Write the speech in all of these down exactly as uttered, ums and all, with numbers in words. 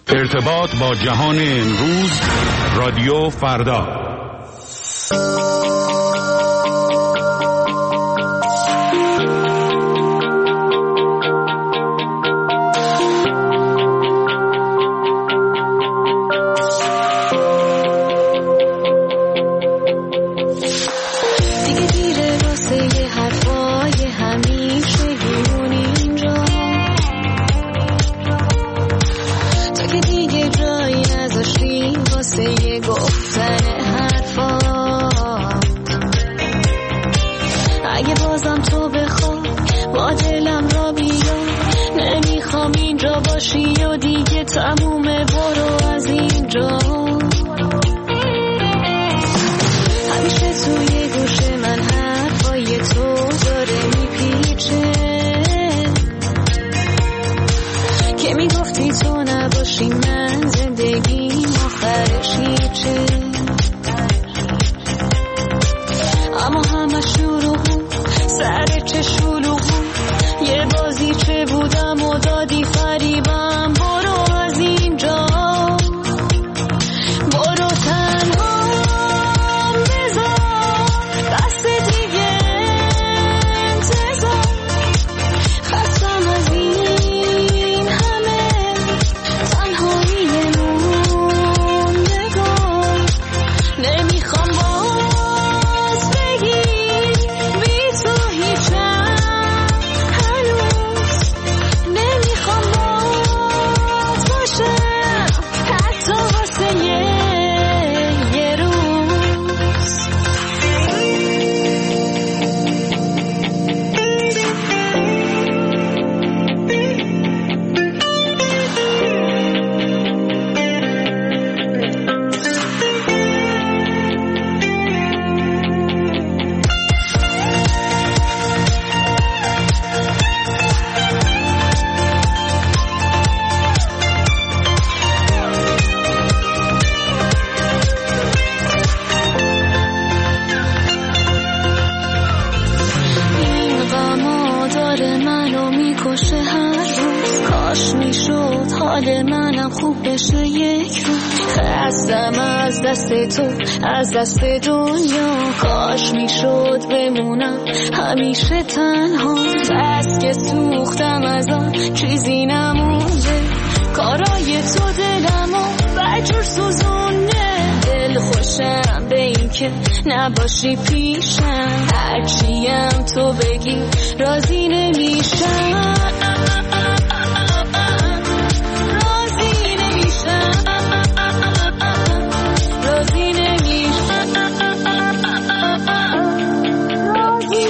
ارتباط با جهان امروز، رادیو فردا. تمومه برو از اینجا. همیشه توی گوش من حرفای تو داره میپیچه که میگفتی تو نباشی من زندگیم آخرش هیچه. اما همه شروع سر چه شلوغ یه بازی چه بودم و دادی فریبم. برو از اینجا، برو تنها بذار دست دیگه انتظار. خستم از این همه تنهایی موندگار. نمیخوام باز بگی بی تو هیچم هنوز. نمیخوام باز باشم حتی واسه یه روز. این غما داره منو میکشه هر روز. کاش میشد حال منم خوب بشه یک روز. خستم از دست تو، از دست دنیا. کاش میشد بمونم همیشه تنها. بس که سوختم از آن چیزی نمونده. کارای تو دلمو بجور سوزونه. دل خوشم به این که نباشی پیشم. هرچیم تو بگی راضی نمیشم، راضی نمیشم، راضی نمیشم، راضی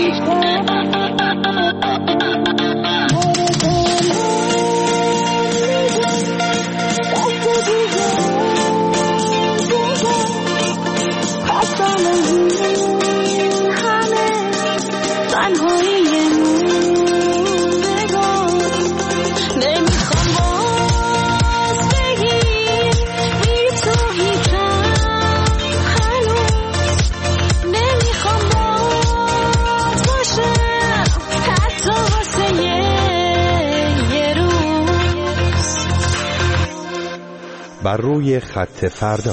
تنهایی موندگار. نمیخوام باز بگی بی تو هیچم هنوز. نمیخوام باز باشم حتی واسه یه روز. بر روی خط فردا.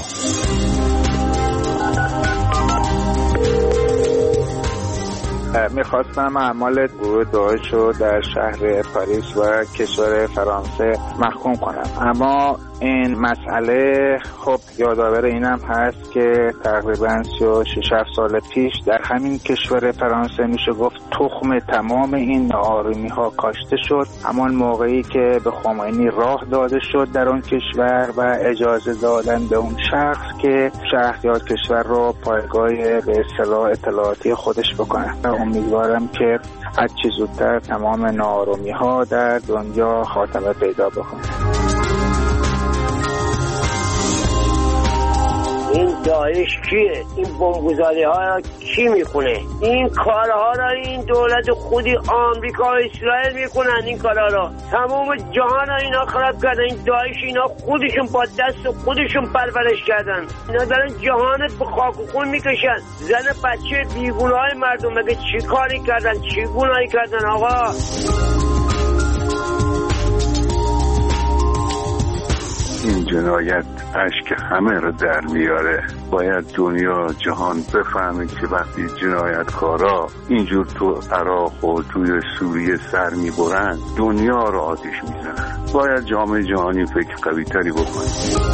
میخواستم اعمال گروه داعش رو در شهر پاریس و کشور فرانسه محکوم کنم، اما این مسئله خب یادآور اینم هست که تقریبا سی و شش سال پیش در همین کشور فرانسه میشه گفت تخم تمام این ناآرامی ها کاشته شد. همان موقعی که به خمینی راه داده شد در اون کشور و اجازه دادن به اون شخص که شهریار کشور رو پایگاه به اصطلاح اطلاعاتی خودش بکنه. امیدوارم که هر چه زودتر تمام ناآرامی ها در دنیا خاتمه پیدا بکنه. این داعش کیه؟ این بمبگذاری ها کی میکنه؟ این کارها را این دولت خودی آمریکا و اسرائیل میکنن. این کارها را تمام جهان ها اینا خراب کردن. این داعش اینا خودشون با دست خودشون پرورش کردن. اینا دارن جهانت به خاک و خون میکشن. زن بچه بیگناه های مردم مگه چی کاری کردن؟ چی گناهی کردن آقا؟ این جنایت اشک همه رو در میاره. باید دنیا جهان بفهمه که وقتی جنایتکارا اینجور تو عراق و توی سوریه سر میبرن دنیا رو آتش میزنن. باید جامعه جهانی فکر قوی تری بکنه.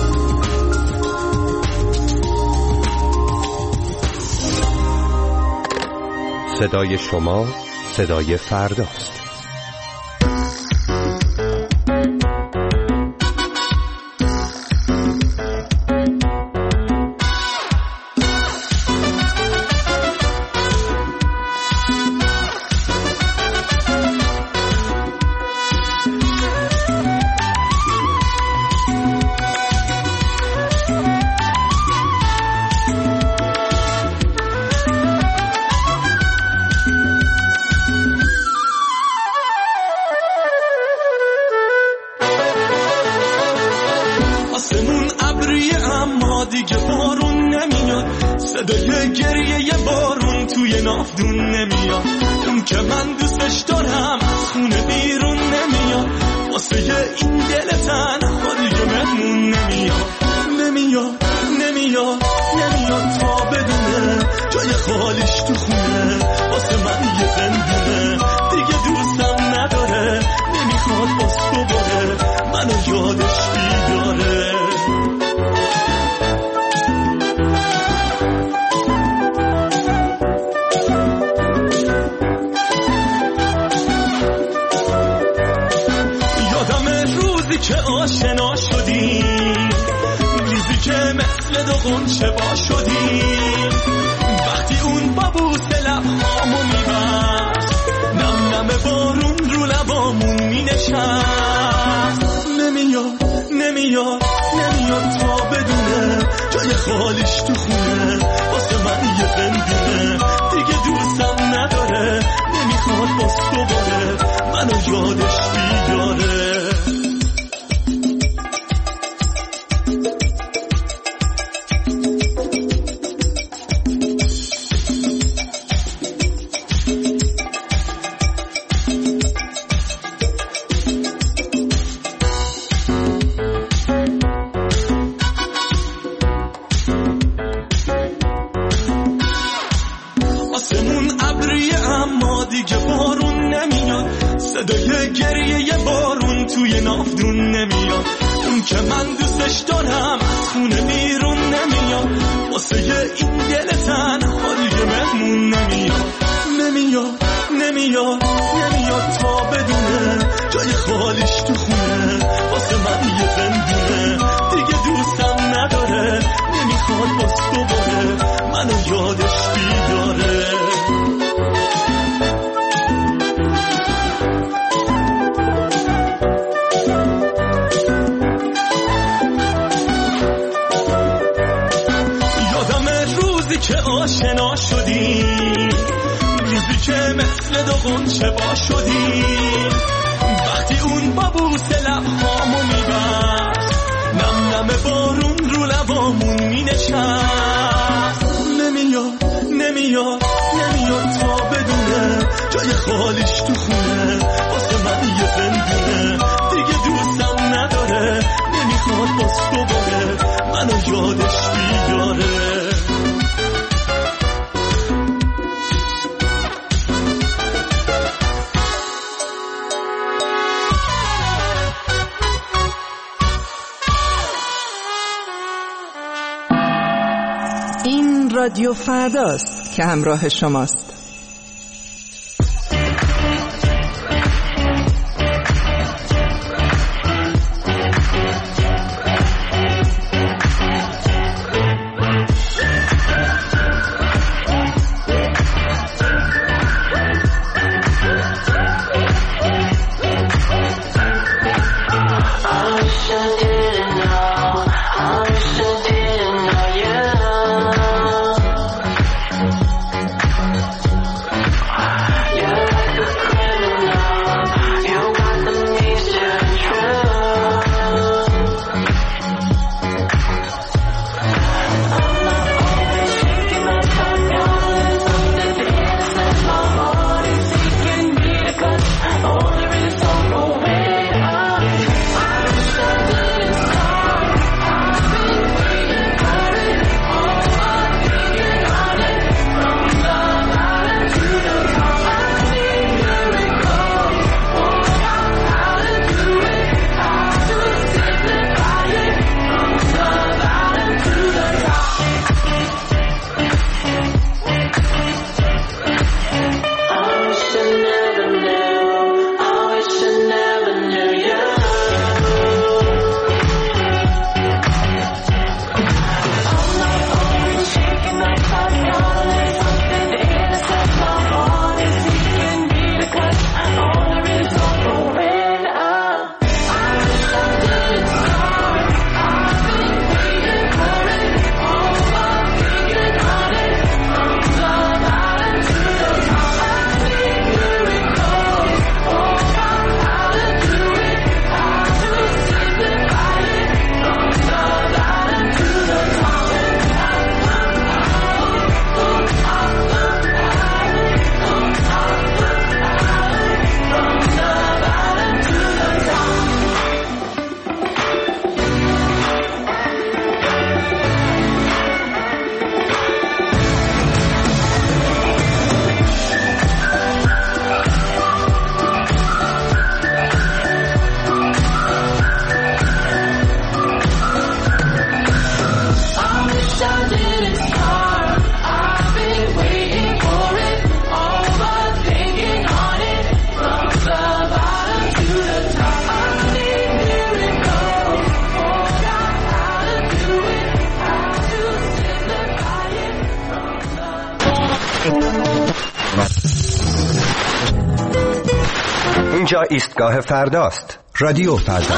صدای شما صدای فرداست. رادیو فرداست که همراه شماست. اینجا ایستگاه فرداست. رادیو فردا.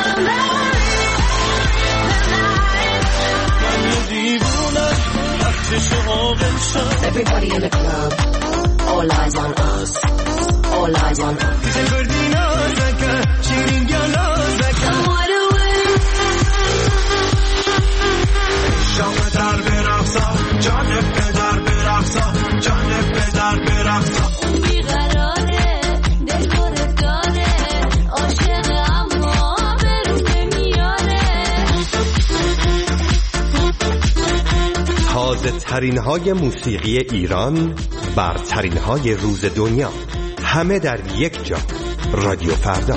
Everybody in the club, all eyes on us, all eyes on us. تازه ترین های موسیقی ایران، برترین های روز دنیا، همه در یک جا. رادیو فردا.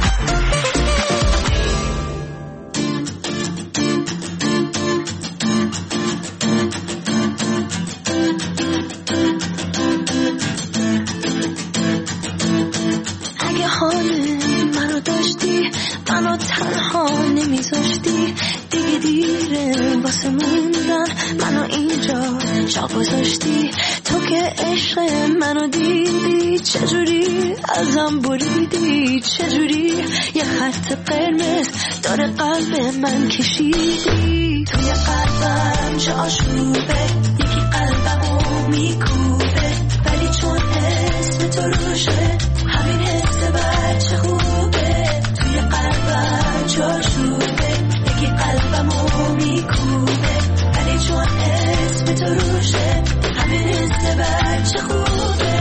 اگه حال منو داشتی، منو تنها نمیذاشتی، دیگه دیره واسه موندن، منو اینجا جا گذاشتی. تو که عشق منو دیدی، چجوری ازم بریدی، چجوری یه خط قرمز داره قلب من کشیدی. توی قلبم چه آشوبه، یکی قلبمو میکوبه، ولی چون اسم تو روشه همین حس بچه خوبه. توی قلبم چه آشوبه، یکی قلبمو میکوبه، ولی چون اسم تو روشه همین حس بچه خوبه.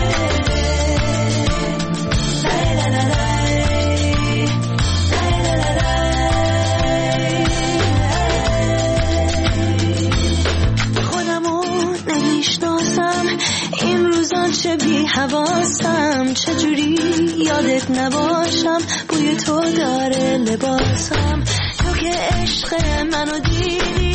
لای لای لای لای لای لای. خودمو نمیشناسم این روزا، چه بی حواسم، چجوری یادت نباشم، بوی تو داره لباسم. تو که عشق منو دیدی،